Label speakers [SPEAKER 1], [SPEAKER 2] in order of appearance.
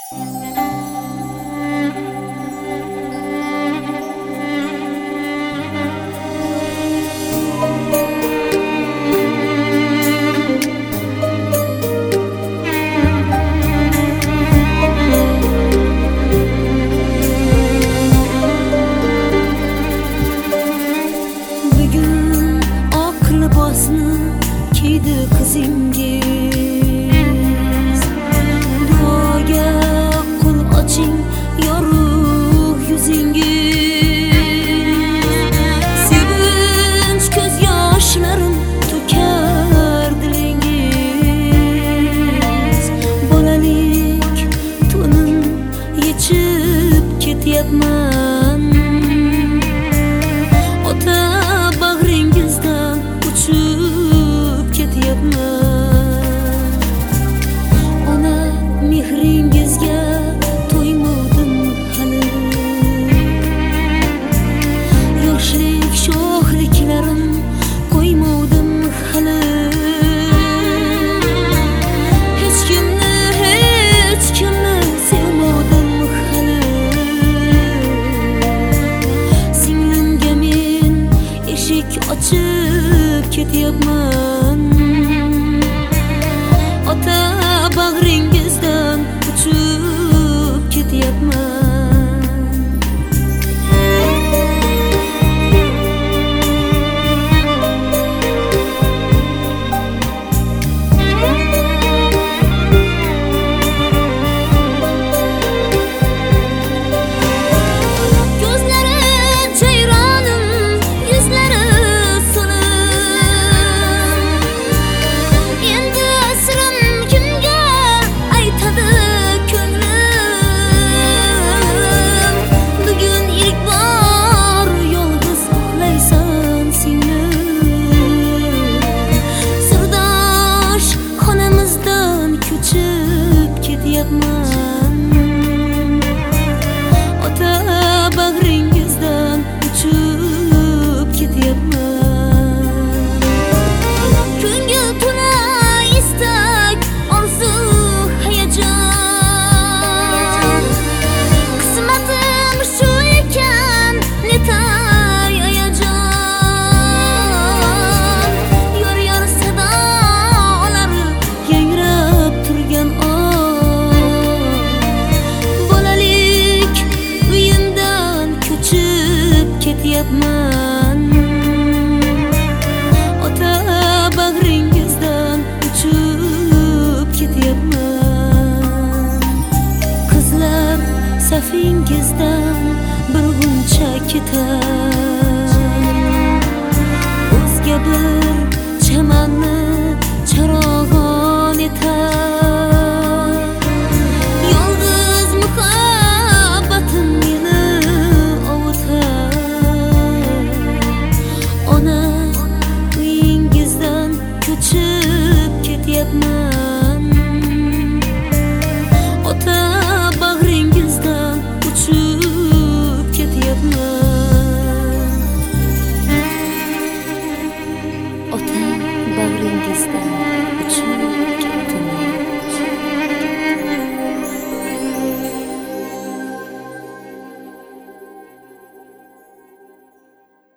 [SPEAKER 1] Bugun oq libosni kiydi qizingiz. Duoga qo'l oching yorug' yuzingiz. Sevinch ko'z yoshlarim to'kar dilingiz. Bolalik to'nim yechib ketyapman. Ota bag'ringizdan uchib ketyapman. Ona mehringizga to'ymadim hali. Yoshlik sho'xliklarim qo'ymadim hali. Hech kimni sevmadim hali. Singlimga men eshik ochib ketyapman. Ota bag'ringizdan uchib ketyapman. Ko'zlari jayronim, yuzlari so'lim. Endi sirim kimga aytadi ko'nglim. Bugun ilk bor yolg'iz uxlaysan singlim. Sirdosh xonamizdan ko'chib ketyapman. Ota bag'ringizdan uchib ketyapman. Ko'ngil to'la istak, orzu, hayajon. Qismatim shu ekan, netay ayajon. Yor sadolari yangrab turgan bolalik uyimdan ko'chib ketyapman. Ota bag'ringizdan uchib ketyapman. Qizlar safingizdan bir g'uncha ketar. O'zga bir chamanni charog'on etar. Yolg'iz muhabbatim meni ovutar. Ona uyingizdan ko'chib ketyapman. Ota bag'ringizdan uchib ketyapman. Ota bag'ringizdan uchib